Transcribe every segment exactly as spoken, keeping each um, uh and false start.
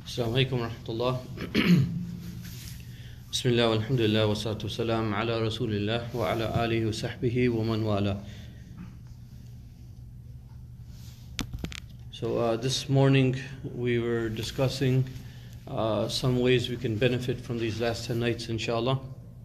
Assalamu alaikum wa rahmatullah. Bismillah, alhamdulillah, wa salatu wa salam ala rasulillah wa ala alihi wa sahbihi wa man wala. So uh, this morning we were discussing uh, some ways we can benefit from these last ten nights, inshallah.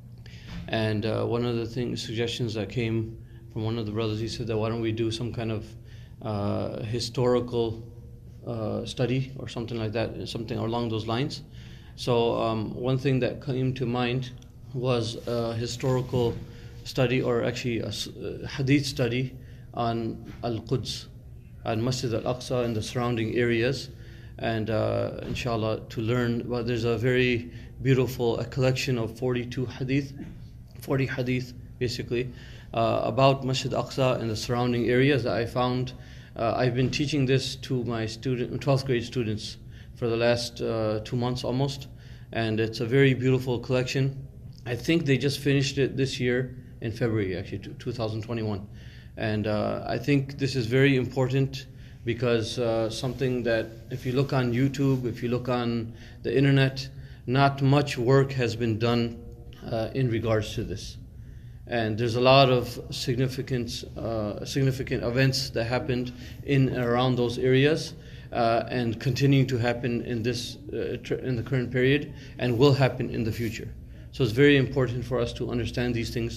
And uh, one of the things, suggestions that came from one of the brothers, he said that why don't we do some kind of uh, historical uh, study or something like that, something along those lines. So um, one thing that came to mind was a historical study, or actually a, a hadith study on Al-Quds, and Masjid Al-Aqsa and the surrounding areas, and uh, inshallah to learn. Well, there's a very beautiful a collection of forty-two hadith, forty hadith basically, uh, about Masjid Al-Aqsa and the surrounding areas that I found. Uh, I've been teaching this to my student, twelfth grade students for the last uh, two months almost, and it's a very beautiful collection. I think they just finished it this year in February, actually, two thousand twenty-one. And uh, I think this is very important because uh, something that if you look on YouTube, if you look on the internet, not much work has been done uh, in regards to this. And there's a lot of significant, uh, significant events that happened in and around those areas, uh, and continuing to happen in this uh, tr- in the current period, and will happen in the future. So it's very important for us to understand these things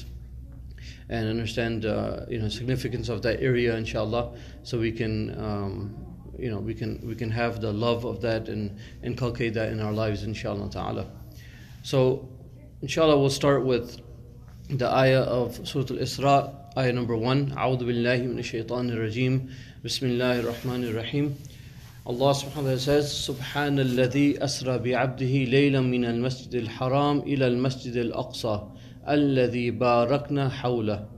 and understand, uh, you know, significance of that area, inshallah, so we can, um, you know, we can we can have the love of that and inculcate that in our lives, inshallah ta'ala. So, inshallah, we'll start with the ayah of Surah Al-Isra, ayah number one. A'udhu billahi minash shaitanir rajim. Bismillahir rahmanir rahim. Allah subhanahu wa ta'ala says, Subhana alladhi asra bi'abdihi laylan min al-masjid al-haram ila al-masjid al-aqsa alladhi barakna hawla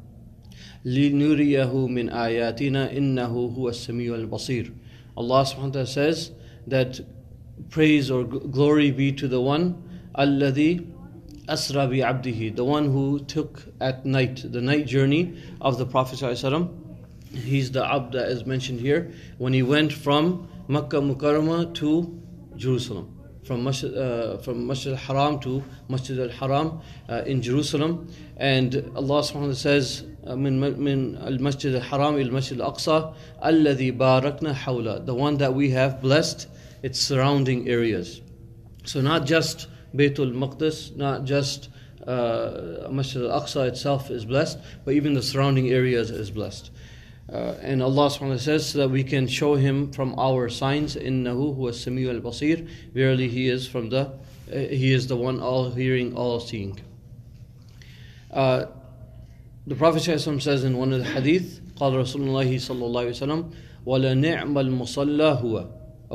linuriyahu min ayatina innahu huwa as-sami'u al-basir. Allah subhanahu wa ta'ala says that praise or glory be to the one, alladhi asra bi abdihi, the one who took at night, the night journey of the Prophet ﷺ. He's the abd that is mentioned here, when he went from Makkah Mukarramah to Jerusalem, from Masjid, uh, from Masjid al-Haram to Masjid al-Haram uh, in Jerusalem. And Allah subhanahu wa ta'ala says, min, min al-Masjid al-Haram il Masjid al-Aqsa alladhi barakna hawla, the one that we have blessed its surrounding areas. So not just Baytul Maqdis, not just uh, Masjid al-Aqsa itself is blessed, but even the surrounding areas is blessed. Uh, and Allah subhanahu wa ta'ala says so that we can show him from our signs, innahu huwa as-sami'u al-basir, verily he is from the uh, he is the one all hearing, all seeing. Uh, the Prophet ﷺ says in one of the hadith, قال رسول الله صلى الله عليه وسلم ولا نعم المصلى هو,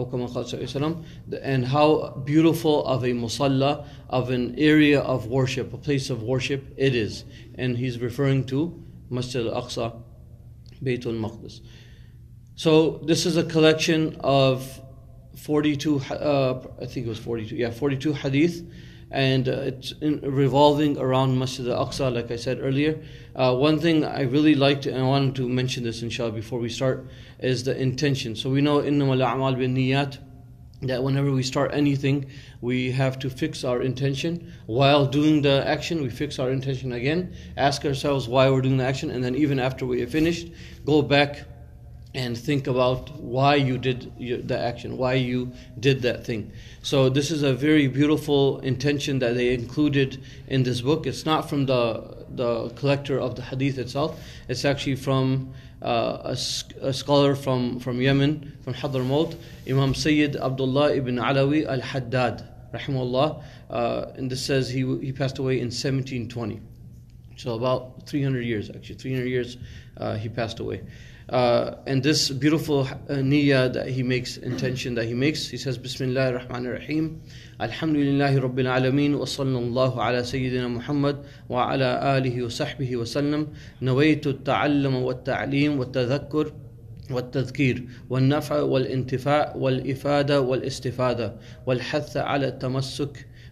and how beautiful of a musalla, of an area of worship, a place of worship it is. And he's referring to Masjid al-Aqsa, Baytul Maqdis. So this is a collection of forty-two, uh, I think it was forty-two, yeah, forty-two hadith, and uh, it's in, revolving around Masjid al-Aqsa, like I said earlier. Uh, one thing I really liked, and I wanted to mention this inshallah before we start, is the intention. So we know innamal a'mal bin niyat, that whenever we start anything, we have to fix our intention. While doing the action, we fix our intention again, ask ourselves why we're doing the action, and then even after we have finished, go back and think about why you did the action, why you did that thing. So this is a very beautiful intention that they included in this book. It's not from the the collector of the hadith itself. It's actually from uh, a, a scholar from, from Yemen, from Hadramaut, Imam Sayyid Abdullah ibn Alawi al-Haddad, rahimahullah. Uh, and this says he he passed away in seventeen twenty. So about three hundred years, actually. three hundred years uh, he passed away. Uh, and this beautiful uh, niyyah that he makes, intention that he makes, he says, Bismillahir Rahmanir Rahim, Alhamdulillahi Rabbil Alameen, wa sallallahu ala Sayyidina Muhammad, wa ala alihi wa sahbihi wa sallam, nawaytu at-ta'allum wa at-ta'lim wa at-tadhakkur والتذكير والنفع والانتفاع والإفادة والاستفادة والحث على التمسك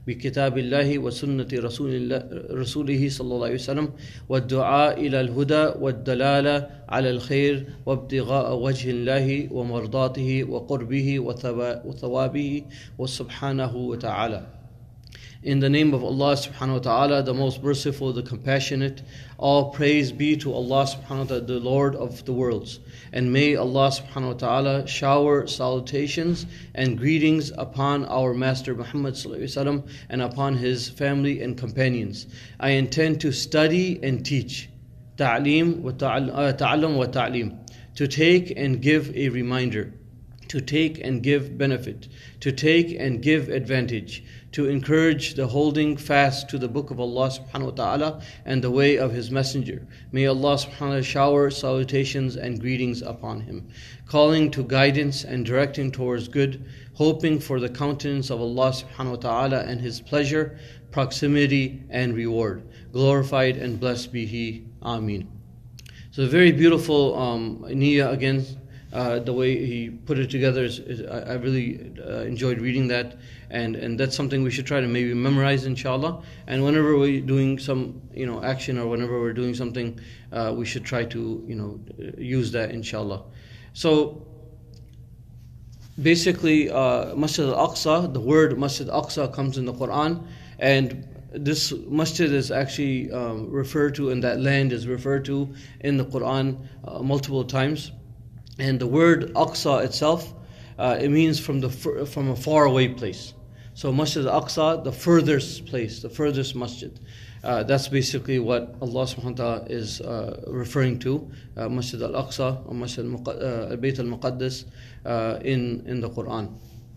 بكتاب الله وسنة رسول الله رسوله صلى الله عليه وسلم والدعاء إلى الهدى والدلالة على الخير وابتغاء وجه الله ومرضاته وقربه وثوابه وسبحانه وتعالى. In the name of Allah subhanahu wa ta'ala, the most merciful, the compassionate, all praise be to Allah subhanahu wa ta'ala, the Lord of the worlds. And may Allah subhanahu wa ta'ala shower salutations and greetings upon our Master Muhammad sallallahu alaihi wasallam and upon his family and companions. I intend to study and teach, ta'lim wa ta'allum wa ta'lim, to take and give a reminder, to take and give benefit, to take and give advantage, to encourage the holding fast to the book of Allah subhanahu wa ta'ala and the way of his messenger. May Allah subhanahu wa ta'ala shower salutations and greetings upon him, calling to guidance and directing towards good, hoping for the countenance of Allah subhanahu wa ta'ala and his pleasure, proximity and reward. Glorified and blessed be he. Ameen. So a very beautiful um, niyyah again. Uh, the way he put it together, is, is I, I really uh, enjoyed reading that, and, and that's something we should try to maybe memorize, inshallah. And whenever we're doing some, you know, action, or whenever we're doing something, uh, we should try to, you know, use that, inshallah. So basically, uh, Masjid al-Aqsa, the word Masjid al-Aqsa comes in the Quran, and this masjid is actually um, referred to, and that land is referred to in the Quran uh, multiple times. And the word Aqsa itself, uh, it means from the from a far away place. So Masjid al-Aqsa, the furthest place, the furthest masjid. Uh, that's basically what Allah subhanahu wa ta'ala is uh, referring to, uh, Masjid al-Aqsa or Masjid al-Bayt al-Muqaddas uh, in, in the Quran.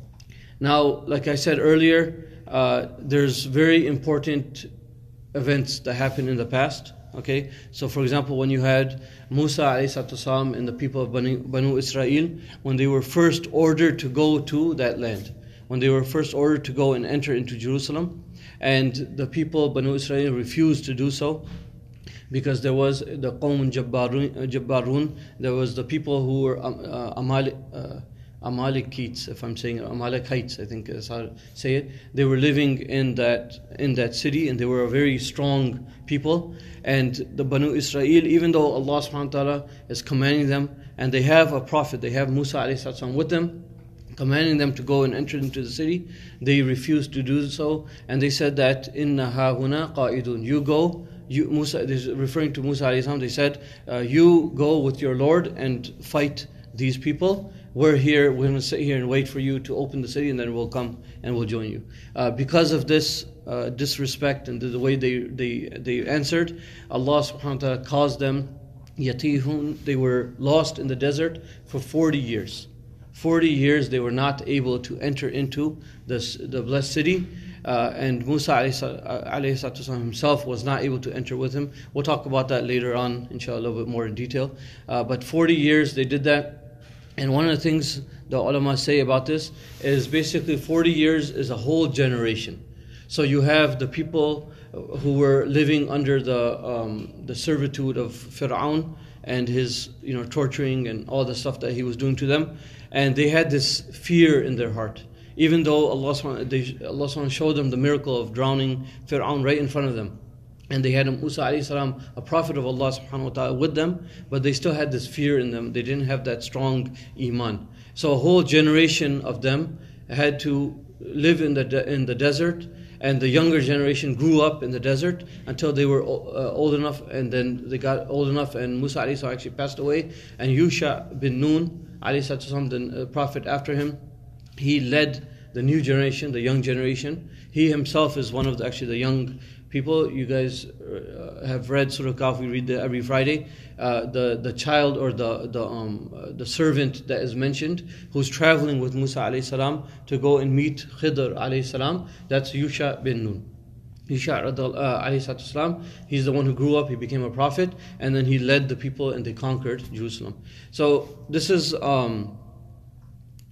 Now, like I said earlier, uh, there's very important events that happened in the past. Okay, so for example, when you had Musa alayhi salam and the people of Banu, Banu Israel, when they were first ordered to go to that land, when they were first ordered to go and enter into Jerusalem, and the people of Banu Israel refused to do so, because there was the Qawm Jabbarun, Jabbarun, there was the people who were uh, Amal, uh, Amalekites, if I'm saying Amalekites, I think is how to say it. They were living in that in that city, and they were a very strong people. And the Banu Israel, even though Allah subhanahu wa ta'ala is commanding them, and they have a prophet, they have Musa alayhi salam with them, commanding them to go and enter into the city, they refused to do so, and they said that inna hahuna qa'idun, you go, you Musa, referring to Musa alayhi salam, they said, uh, you go with your Lord and fight these people. We're here, we're going to sit here and wait for you to open the city, and then we'll come and we'll join you. Uh, because of this uh, disrespect and the, the way they, they, they answered, Allah subhanahu wa ta'ala caused them yatihun, they were lost in the desert for forty years. forty years they were not able to enter into this, the blessed city. Uh, and Musa alayhi salam himself was not able to enter with him. We'll talk about that later on, inshallah, a little bit more in detail. Uh, but forty years they did that. And one of the things the ulama say about this is basically forty years is a whole generation. So you have the people who were living under the um, the servitude of Fir'aun and his, you know, torturing and all the stuff that he was doing to them, and they had this fear in their heart. Even though Allah subhanahu wa ta'ala showed them the miracle of drowning Fir'aun right in front of them, and they had Musa alayhi salam, a prophet of Allah subhanahu wa ta'ala, with them, but they still had this fear in them. They didn't have that strong iman. So a whole generation of them had to live in the de- in the desert, and the younger generation grew up in the desert until they were uh, old enough, and then they got old enough, and Musa alayhi salam actually passed away, and Yusha bin Nun alayhi salam, the prophet after him, he led the new generation, the young generation. He himself is one of the, actually the young people. You guys uh, have read Surah Kahf. We read that every Friday. Uh, the the child or the the um uh, the servant that is mentioned, who's traveling with Musa alayhi salam to go and meet Khidr alayhi salam. That's Yusha bin Nun. Yusha uh, alayhi salam. He's the one who grew up. He became a prophet, and then he led the people and they conquered Jerusalem. So this is um.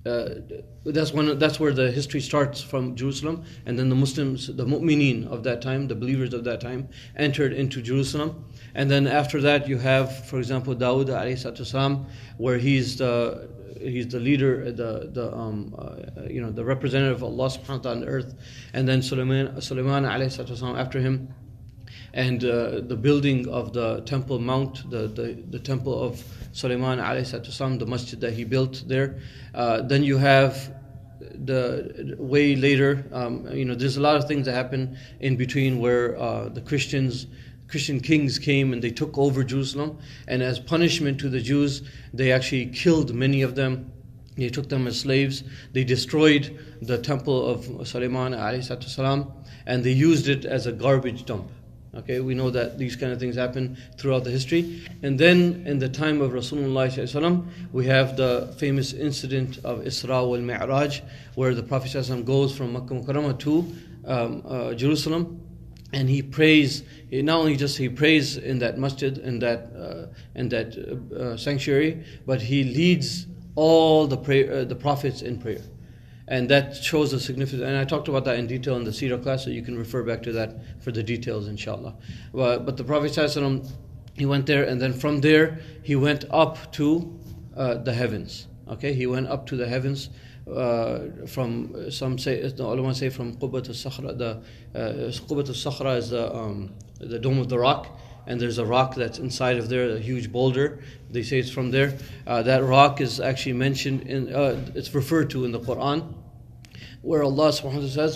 uh, that's one. That's where the history starts from Jerusalem, and then the Muslims, the mu'mineen of that time, the believers of that time, entered into Jerusalem, and then after that you have, for example, Dawood alayhi salatu salam, where he's the he's the leader, the the um uh, you know the representative of Allah subhanahu wa ta'ala on the earth, and then Sulaiman Sulaiman alayhi salatu salam after him, and uh, the building of the Temple Mount, the the, the temple of Sulaiman alayhi salatu salam, the masjid that he built there. Uh, then you have the way later, um, you know, there's a lot of things that happen in between where uh, the Christians, Christian kings came and they took over Jerusalem, and as punishment to the Jews, they actually killed many of them. They took them as slaves. They destroyed the temple of Sulaiman alayhi salatu salam, and they used it as a garbage dump. Okay, we know that these kind of things happen throughout the history. And then in the time of Rasulullah, we have the famous incident of Isra wal Mi'raj, where the Prophet goes from Makkah Mukarramah to um, uh, Jerusalem, and he prays. Not only just he prays in that masjid, in that uh, in that uh, sanctuary, but he leads all the pray, uh, the prophets in prayer. And that shows the significance. And I talked about that in detail in the Seerah class, so you can refer back to that for the details, inshallah. But, but the Prophet ﷺ, he went there, and then from there, he went up to uh, the heavens. Okay, he went up to the heavens uh, from, some say, the ulama say from Qubbat al-Sakhra. The uh, Qubbat al-Sakhra is the, um, the dome of the rock. And there's a rock that's inside of there, a huge boulder. They say it's from there. Uh, that rock is actually mentioned in, uh, it's referred to in the Quran, where Allah subhanahu wa ta'ala says,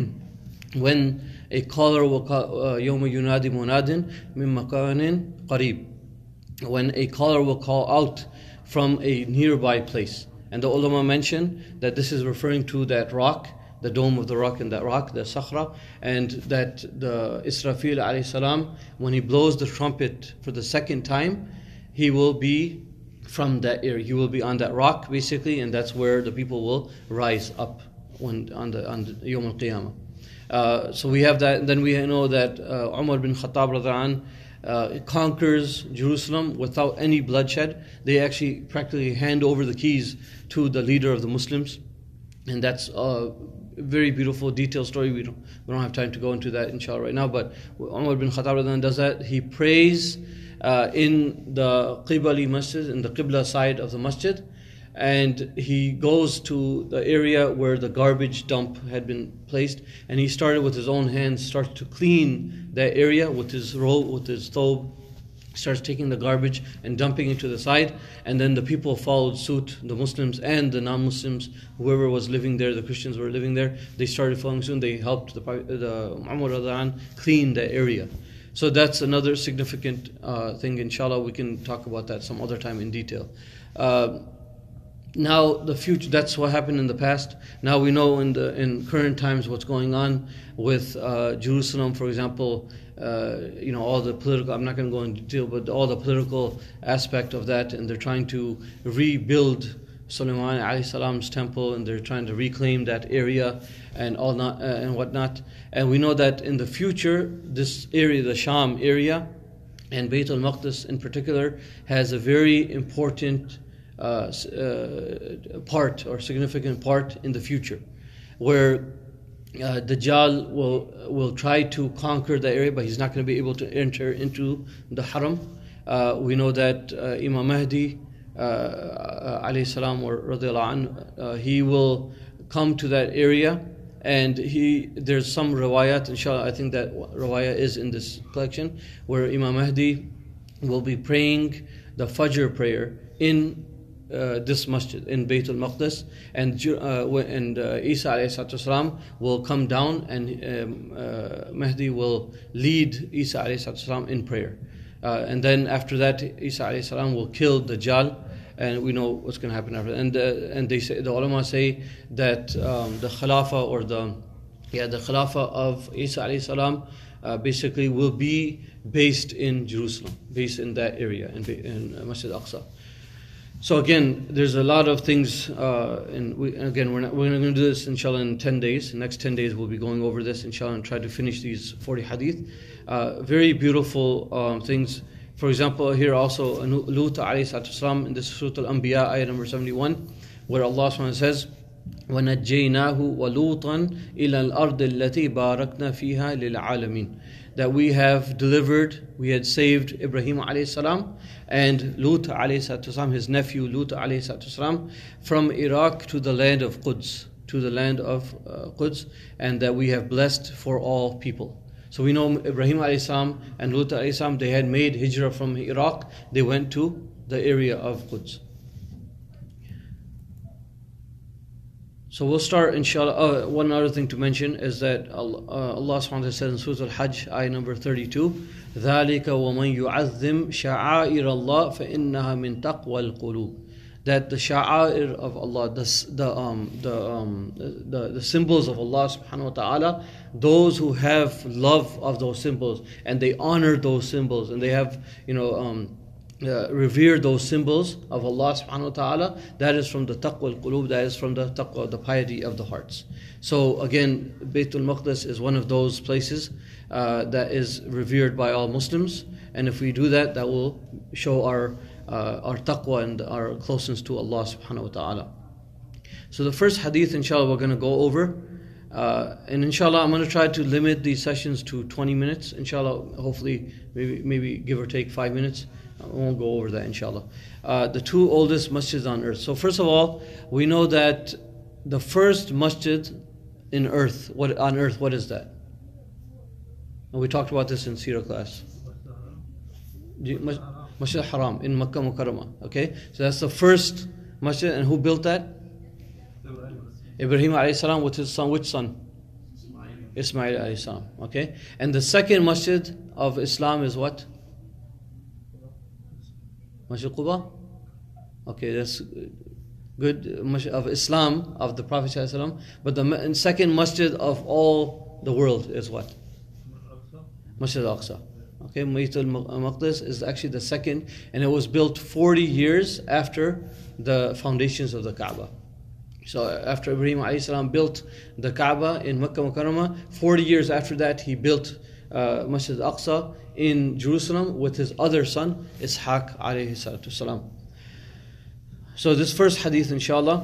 when a caller will call, يَوْمَ يُنَادِ مُنَادٍ مِن مَكَانٍ قَرِيبٍ, when a caller will call out from a nearby place. And the ulama mention that this is referring to that rock, the dome of the rock and that rock, the Sakhra, and that the Israfil alayhi salam, when he blows the trumpet for the second time, he will be from that area. He will be on that rock, basically, and that's where the people will rise up when on the on the Yawm al-Qiyamah. Uh, so we have that. Then we know that uh, Umar bin Khattab radhiallahu anhu uh, conquers Jerusalem without any bloodshed. They actually practically hand over the keys to the leader of the Muslims, and that's uh, very beautiful, detailed story. We don't, we don't have time to go into that, inshallah, right now. But Umar bin Khattab does that. He prays uh, in the Qibali Masjid, in the Qibla side of the Masjid, and he goes to the area where the garbage dump had been placed, and he started with his own hands, starts to clean that area with his robe, with his thobe, starts taking the garbage and dumping it to the side, and then the people followed suit, the Muslims and the non-Muslims, whoever was living there, the Christians were living there, they started following suit. They helped the, the Umar radhiallahu anhu clean the area. So that's another significant uh, thing. Inshallah, we can talk about that some other time in detail. Uh, now the future, that's what happened in the past. Now we know in the in current times what's going on with uh, Jerusalem, for example. Uh, you know, all the political, I'm not going to go into detail, but all the political aspect of that, and they're trying to rebuild Sulaiman alayhi salam's temple, and they're trying to reclaim that area and all not uh, and whatnot. And we know that in the future, this area, the Sham area, and Bayt al-Maqdis in particular, has a very important uh, uh, part or significant part in the future, where Uh, Dajjal will will try to conquer the area, but he's not going to be able to enter into the Haram. Uh, we know that uh, Imam Mahdi, uh, alayhi salam or radiyallahu anhu, uh, he will come to that area, and he there's some riwayat, inshallah, I think that riwayah is in this collection, where Imam Mahdi will be praying the Fajr prayer in Uh, this masjid in Bayt al-Maqdis, and uh, and uh, Isa alayhi salam will come down, and um, uh, Mahdi will lead Isa alayhi salam in prayer, uh, and then after that Isa alayhi salam will kill Dajjal, and we know what's going to happen after that. And uh, and they say, the ulama say that um, the Khilafah or the yeah the Khilafah of Isa alayhi salam uh, basically will be based in Jerusalem, based in that area in, in Masjid al-Aqsa. So again, there's a lot of things, uh, and we, again, we're, not, we're going to do this, inshallah, in ten days. The next ten days we'll be going over this, inshallah, and try to finish these forty hadith. Uh, very beautiful um, things. For example, here also, Lut alayhi salatu wasalam, in this Surah Al-Anbiya, ayah number seventy-one, where Allah subhanahu wa ta'ala says, وَنَجَّيْنَاهُ وَلُوطًا إِلَى الْأَرْضِ الَّتِي بَارَكْنَا فِيهَا لِلْعَالَمِينَ. That we have delivered, we had saved Ibrahim alayhi salam and Lut alayhi salam, his nephew Lut alayhi salam, from Iraq to the land of Quds, to the land of uh, Quds, and that we have blessed for all people. So we know Ibrahim alayhi salam and Lut alayhi salam, they had made hijrah from Iraq, they went to the area of Quds. So we'll start, inshallah. Uh, one other thing to mention is that Allah, uh, Allah subhanahu wa ta'ala says in Surah Al-Hajj, ayah number thirty-two, ذَلِكَ وَمَنْ يُعَظِّمْ شَعَائِرَ اللَّهِ فَإِنَّهَا مِنْ تَقْوَى الْقُلُوبِ. That the sha'air of Allah, the, the, um, the, um, the, the symbols of Allah subhanahu wa ta'ala, those who have love of those symbols, and they honor those symbols, and they have, you know, um, Uh, revere those symbols of Allah subhanahu wa ta'ala, that is from the taqwa al-qulub, that is from the taqwa, the piety of the hearts. So again, Baytul Maqdis is one of those places uh, that is revered by all Muslims, and if we do that, that will show our uh, our taqwa and our closeness to Allah subhanahu wa ta'ala. So the first hadith, inshallah, we're going to go over, uh, and inshallah, I'm going to try to limit these sessions to twenty minutes, inshallah, hopefully, maybe, maybe give or take five minutes. I won't go over that, inshallah. Uh, the two oldest masjids on earth. So first of all, we know that the first masjid in earth, what on earth, what is that? And we talked about this in Seerah class. Masjid al-Haram in Makkah Mukarramah. Okay, so that's the first masjid, and who built that? Ibrahim alayhi salam with his son. Which son? Ismail alayhi salam. Okay, and the second masjid of Islam is what? Masjid Quba? Okay, that's good. Masjid of Islam, of the Prophet ﷺ. But the second masjid of all the world is what? Masjid al-Aqsa. Okay, Masjid al-Maqdis is actually the second, and it was built forty years after the foundations of the Kaaba. So after Ibrahim alayhi salam built the Kaaba in Makkah Mukarramah, forty years after that he built uh, Masjid al-Aqsa in Jerusalem with his other son, Ishaq alayhi salatu salam. So this first hadith, inshallah,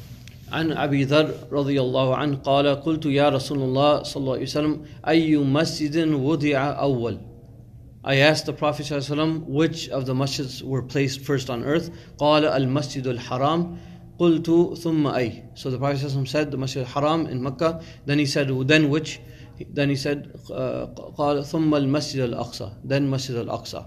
عن أبي ذر رضي الله عنه قال قلت يا رسول الله صلى الله عليه وسلم أي مسجد وضع أول. I asked the Prophet صلى الله عليه وسلم which of the masjids were placed first on earth. قال المسجد الحرام قلت ثم أي. So the Prophet صلى الله عليه وسلم said the Masjid al-Haram in Mecca. Then he said, then which? Then he said, قال ثم المسجد الأقصى. Then Masjid al-Aqsa.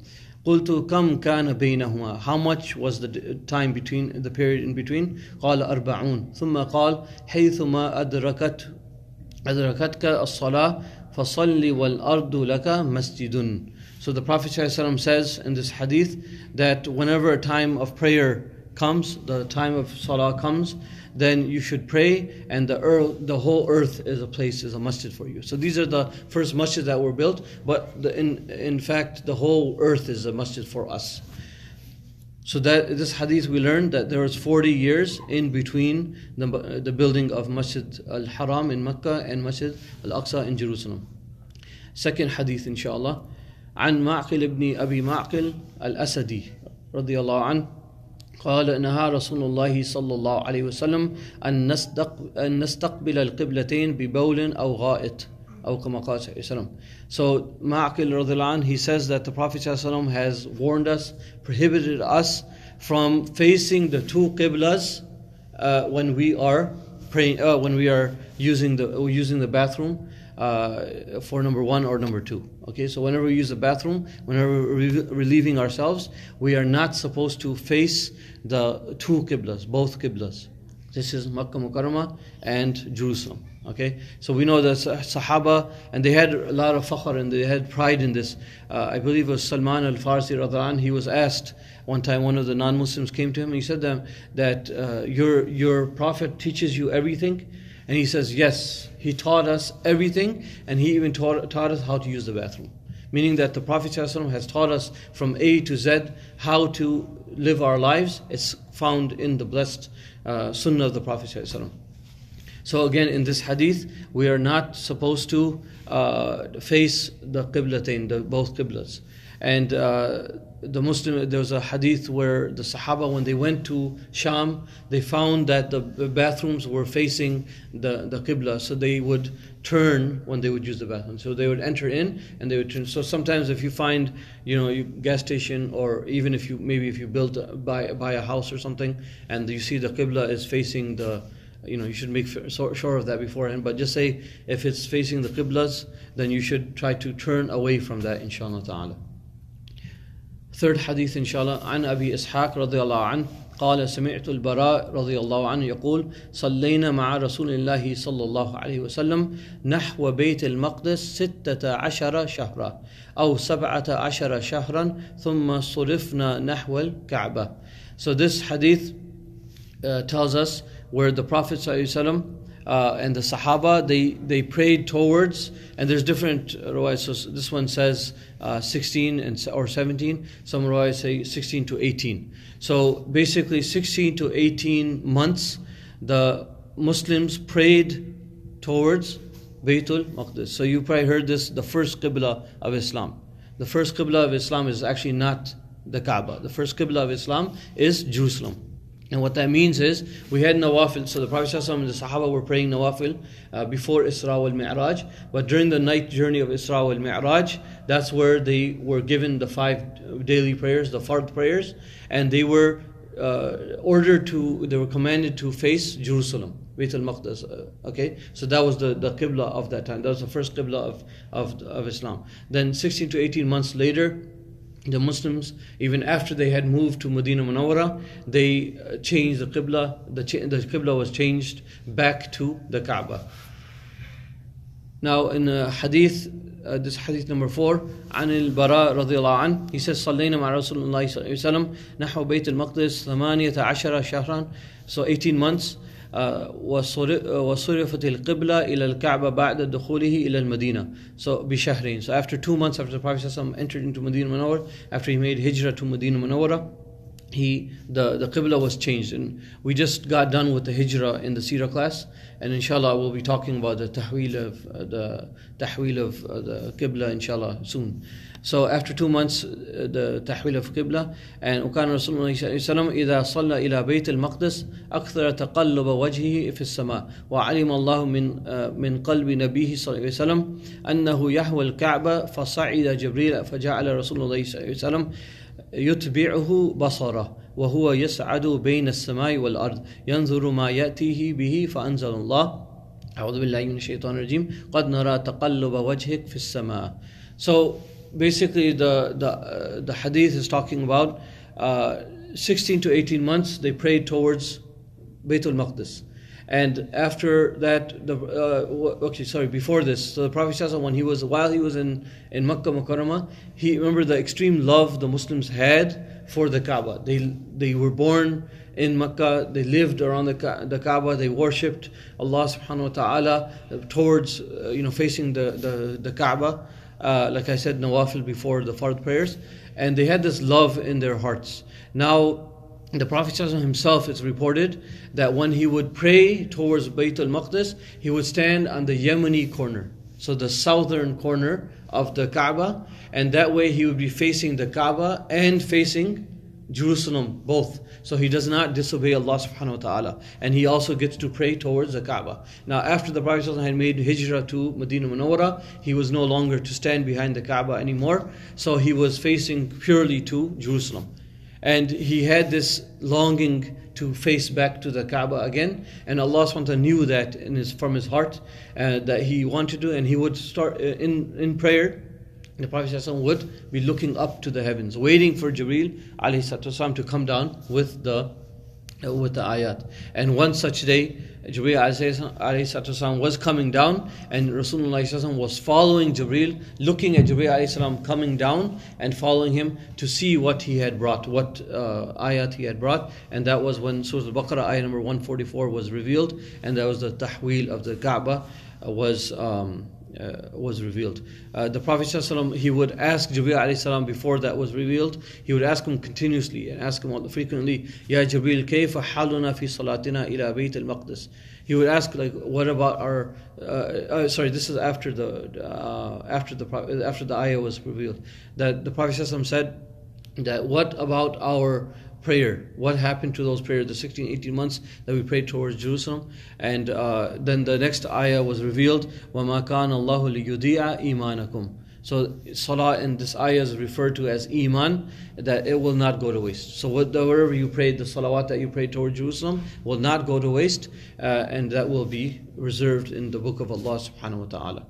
قلت كم كان بينهما. How much was the time between, the period in between? قال أربعون. ثم قال حيثما أدركت أدركتك الصلاة فصل والأرض لك مسجد. So the Prophet ﷺ says in this hadith that whenever a time of prayer comes, the time of salah comes, then you should pray, and the earth, the whole earth is a place, is a masjid for you. So these are the first masjids that were built, but the, in in fact the whole earth is a masjid for us. So that this hadith we learned that there was forty years in between the, the building of Masjid al-Haram in Mecca and Masjid al-Aqsa in Jerusalem. Second hadith, inshallah. عن معقل ابن أبي معقل الأسدي رضي الله عنه قال نهى رسول الله صلى الله عليه وسلم أن أن نستقبل القبلتين ببول أو غائط أو كما قال صلى الله عليه وسلم. So Ma'aqil رضي الله عنه, he says that the Prophet صلى الله عليه وسلم has warned us, prohibited us from facing the two qiblas uh, when we are praying, uh, when we are using the using the bathroom. Uh, for number one or number two. Okay, so whenever we use the bathroom, whenever we're relieving ourselves, we are not supposed to face the two qiblas, both qiblas. This is Makkah Mukarramah and Jerusalem. Okay, so we know that Sahaba, and they had a lot of fakhr and they had pride in this. Uh, I believe it was Salman al-Farsi radhiallahu anh, he was asked one time, one of the non-Muslims came to him and he said them that uh, your your prophet teaches you everything. And he says, yes, he taught us everything, and he even taught, taught us how to use the bathroom. Meaning that the Prophet ﷺ has taught us from A to Z how to live our lives. It's found in the blessed uh, sunnah of the Prophet ﷺ. So again, in this hadith, we are not supposed to uh, face the qiblatain, the both qiblas. And uh, the Muslim, there was a hadith where the Sahaba, when they went to Sham, they found that the bathrooms were facing the, the Qibla, so they would turn when they would use the bathroom. So they would enter in and they would turn. So sometimes if you find, you know, you, gas station, or even if you, maybe if you build, buy, buy a house or something, and you see the Qibla is facing the, you know, you should make sure of that beforehand. But just say, if it's facing the Qiblas, then you should try to turn away from that, inshallah ta'ala. Third hadith, inshallah, عن أبي إسحاق رضي الله عنه قال سمعت البراء رضي الله عنه يقول صلينا مع رسول الله صلى الله عليه وسلم نحو بيت المقدس ستة عشر شهرا أو سبعة عشر شهرا ثم صرفنا نحو الكعبة. So this hadith uh, tells us where the Prophet ﷺ uh, and the Sahaba, they, they prayed towards, and there's different riwayat. So this one says uh, sixteen and or seventeen. Some riwayat say sixteen to eighteen. So basically sixteen to eighteen months, the Muslims prayed towards Baytul Maqdis. So you probably heard this, the first Qibla of Islam. The first Qibla of Islam is actually not the Kaaba. The first Qibla of Islam is Jerusalem. And what that means is, we had Nawafil, so the Prophet ﷺ and the Sahaba were praying Nawafil uh, before Isra wal Mi'raj, but during the night journey of Isra wal Mi'raj, that's where they were given the five daily prayers, the Fard prayers, and they were uh, ordered to, they were commanded to face Jerusalem, Bayt al-Maqdis, uh, okay? So that was the, the Qibla of that time, that was the first Qibla of, of, of Islam. Then sixteen to eighteen months later, the Muslims, even after they had moved to Medina Munawwara, they changed the Qibla. The, the Qibla was changed back to the Kaaba. Now in uh, hadith, uh, this hadith number four, عن البراء رضي الله عنه, he says, صلينا مع رسول الله صلى الله عليه وسلم نحو بيت المقدس ثمانية عشر شهرا, so eighteen months. وصرفت القبلة إلى الكعبة بعد دخوله إلى المدينة. So بشهرين. So after two months after the Prophet ﷺ entered into Medina Munawwara, after he made hijrah to Medina Munawwara, he the the Qibla was changed. And we just got done with the hijrah in the Seerah class, and inshallah we'll be talking about the tahweel of uh, the tahweel of uh, the Qibla inshallah soon. So after two months, uh, the tahweel of Qibla, and وكان رسول الله صلى الله عليه وسلم إذا صلى إلى بيت المقدس أكثر تقلب وجهه في السماء وعلم الله من من قلب نبيه صلى الله عليه وسلم أنه يهوى الكعبة فصعد جبريل فجعل رسول الله صلى الله عليه وسلم يتبعه بصره وهو يسعد بين السماء والأرض ينظر ما يأتيه به فأنزل الله أعوذ بالله من الشيطان الرجيم قد نرى تقلب وجهك في السماء. So basically the the uh, the hadith is talking about uh, sixteen to eighteen months they prayed towards Baytul Maqdis, and after that the uh, okay sorry before this, so the Prophet ﷺ, when he was while he was in in Makkah Mukarramah, he remember the extreme love the Muslims had for the Kaaba. They they were born in Makkah, they lived around the the Kaaba, they worshipped Allah subhanahu wa ta'ala towards uh, you know facing the the, the Kaaba. Uh, like I said, Nawafil before the Fard prayers, and they had this love in their hearts. Now, the Prophet himself, it's reported that when he would pray towards Bayt al-Maqdis, he would stand on the Yemeni corner, so the southern corner of the Kaaba, and that way he would be facing the Kaaba and facing Jerusalem, both. So he does not disobey Allah subhanahu wa ta'ala. And he also gets to pray towards the Kaaba. Now after the Prophet had made hijrah to Medina Munawwara, he was no longer to stand behind the Kaaba anymore. So he was facing purely to Jerusalem. And he had this longing to face back to the Kaaba again. And Allah subhanahu wa ta'ala knew that in his, from his heart uh, that he wanted to. And he would start uh, in, in prayer. The Prophet ﷺ would be looking up to the heavens, waiting for Jibreel ﷺ to come down with the uh, with the ayat. And one such day, Jibreel ﷺ was coming down, and Rasulullah ﷺ was following Jibreel, looking at Jibreel ﷺ coming down and following him to see what he had brought, what uh, ayat he had brought. And that was when Surah Al-Baqarah ayat number one forty-four was revealed, and that was the tahweel of the Kaaba uh, was um, Uh, was revealed. Uh, the Prophet ﷺ, he would ask Jibreel alayhi salam before that was revealed, he would ask him continuously and ask him frequently, Ya Jibreel, kayfa haluna fi salatina ila bayt al-Maqdis? He would ask, like, what about our? Uh, uh, sorry, this is after the uh, after the after the ayah was revealed. That the Prophet ﷺ said that what about our prayer? What happened to those prayers, the sixteen, eighteen months that we prayed towards Jerusalem? And uh, then the next ayah was revealed. وَمَا كَانَ اللَّهُ لِيُضِيعَ إِيمَانَكُمْ. So salah in this ayah is referred to as iman, that it will not go to waste. So whatever you prayed, the salawat that you prayed toward Jerusalem will not go to waste, uh, and that will be reserved in the book of Allah subhanahu wa ta'ala.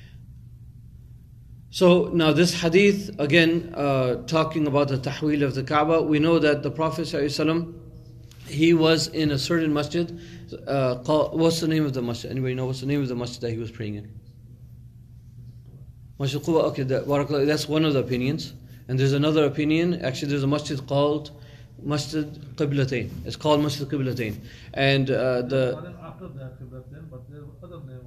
So now this hadith, again, uh, talking about the tahweel of the Kaaba, we know that the Prophet ﷺ, he was in a certain masjid. Uh, called, what's the name of the masjid? Anybody know what's the name of the masjid that he was praying in? Masjid Quba, okay, that, that's one of the opinions. And there's another opinion, actually there's a masjid called Masjid Qiblatain. It's called Masjid Qiblatain. And uh, the... After that Qiblatain, but there's other name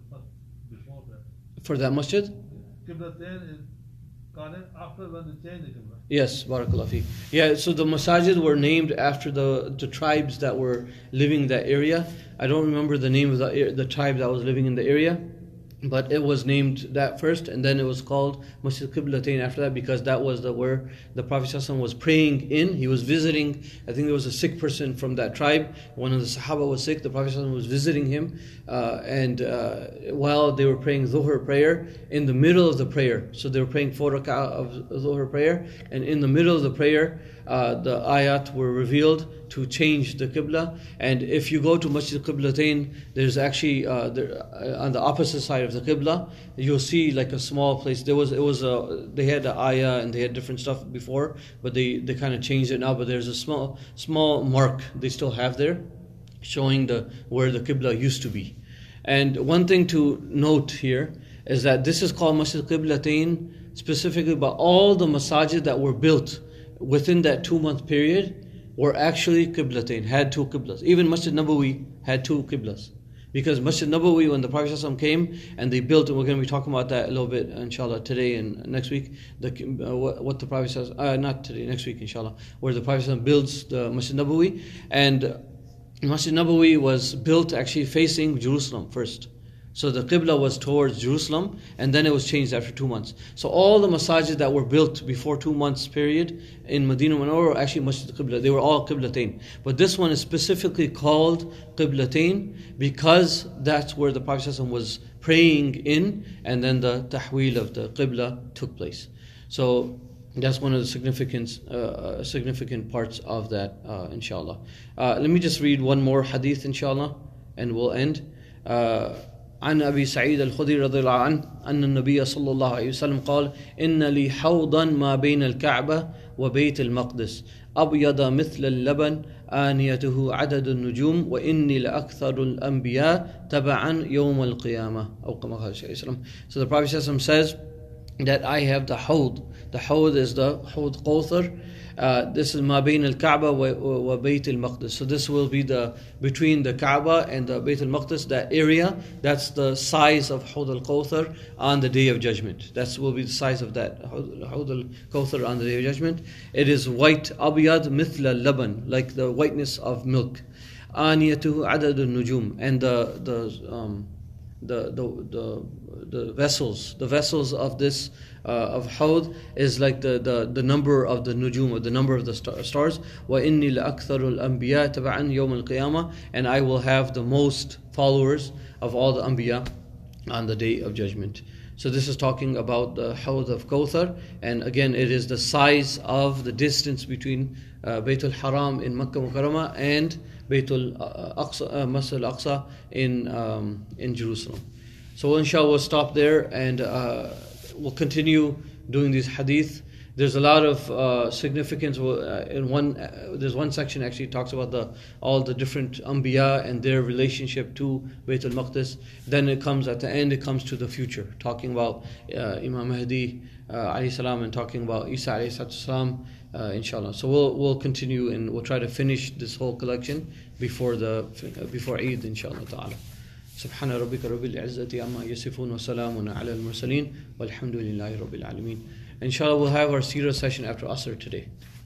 before that. For that masjid? Qiblatain is called after when they changed the Qibla. Yes, Barakallah fi. Yeah, so the masajid were named after the, the tribes that were living in that area. I don't remember the name of the, the tribe that was living in the area, but it was named that first, and then it was called Masjid Qiblatain after that, because that was the where the Prophet ﷺ was praying in. He was visiting, I think there was a sick person from that tribe. One of the Sahaba was sick. The Prophet ﷺ was visiting him, uh, and uh, while they were praying Dhuhr prayer, in the middle of the prayer, so they were praying four rak'ah of Dhuhr prayer, and in the middle of the prayer, uh, the ayat were revealed to change the Qibla. And if you go to Masjid Qiblatain, there's actually uh, there, uh, on the opposite side of the Qibla, you'll see like a small place. There was it was a they had the ayah and they had different stuff before, but they, they kind of changed it now. But there's a small small mark they still have there, showing the where the Qibla used to be. And one thing to note here is that this is called Masjid Qiblatain specifically, but all the masajid that were built within that two month period were actually Qiblatain, had two Qiblas. Even Masjid Nabawi had two Qiblas. Because Masjid Nabawi, when the Prophet ﷺ came and they built, and we're going to be talking about that a little bit, inshallah, today and next week, the, uh, what, what the Prophet ﷺ, uh, not today, next week, inshallah, where the Prophet ﷺ builds the Masjid Nabawi. And Masjid Nabawi was built actually facing Jerusalem first. So the Qibla was towards Jerusalem, and then it was changed after two months. So all the masajid that were built before two months period in Medina Munawwara were actually Masjid Qibla. They were all Qiblatain. But this one is specifically called Qiblatain because that's where the Prophet ﷺ was praying in, and then the tahweel of the Qibla took place. So that's one of the significant, uh, significant parts of that, uh, inshallah. Uh, let me just read one more hadith, inshallah, and we'll end. Uh, عن أبي سعيد الخدري رضي الله عنه أن النبي صلى الله عليه وسلم قال إن لي حوضا ما بين الكعبة وبيت المقدس أبيض مثل اللبن آنيته عدد النجوم وإني لأكثر الأنبياء تبعا يوم القيامة أو كما قال عليه وسلم. So the Prophet says that I have the hawd. The hawd is the hawd Kawthar. Uh, this is ma bain al-Kaaba wa, wa Bayt al-Maqdis. So this will be the between the Kaaba and the Bayt al-Maqdis, that area. That's the size of Hawd al-Kawthar on the Day of Judgment. That will be the size of that Hawd al-Kawthar on the Day of Judgment. It is white, abiyad mithla laban, like the whiteness of milk. Aniyatuhu adad al-nujum, and the the um, the the the the vessels, the vessels of this uh, of Hawd is like the, the, the number of the nujum, or the number of the star, stars. وَإِنِّي لَأَكْثَرُ الْأَنْبِيَاءِ تَبَعًا يَوْمَ الْقِيَامَةِ, and I will have the most followers of all the Anbiya on the Day of Judgment. So this is talking about the Hawd of Kawthar, and again it is the size of the distance between uh, Baytul Haram in Makkah Mukarramah and Baytul Aqsa, uh, Masjid al-Aqsa in um, in Jerusalem. So inshallah we'll stop there, and uh, we'll continue doing these hadith. There's a lot of uh, significance. In one, uh, there's one section actually talks about the all the different Anbiya and their relationship to Bayt al-Maqdis. Then it comes at the end, it comes to the future, talking about uh, Imam Mahdi uh, alayhi salam, and talking about Isa alayhi salam, uh, inshallah. So we'll we'll continue, and we'll try to finish this whole collection before the before Eid, inshallah ta'ala. سبحان ربك رب العزة عما يصفون وسلام على المرسلين والحمد لله رب العالمين. Inshallah we'll have our seerah session after Asr today.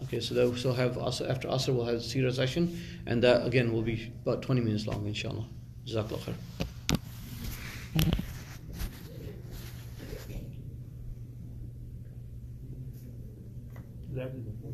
Okay, so that we'll still have Asr, after Asr we'll have Seerah session, and that again will be about twenty minutes long, inshallah. Jazakallah khair. That is the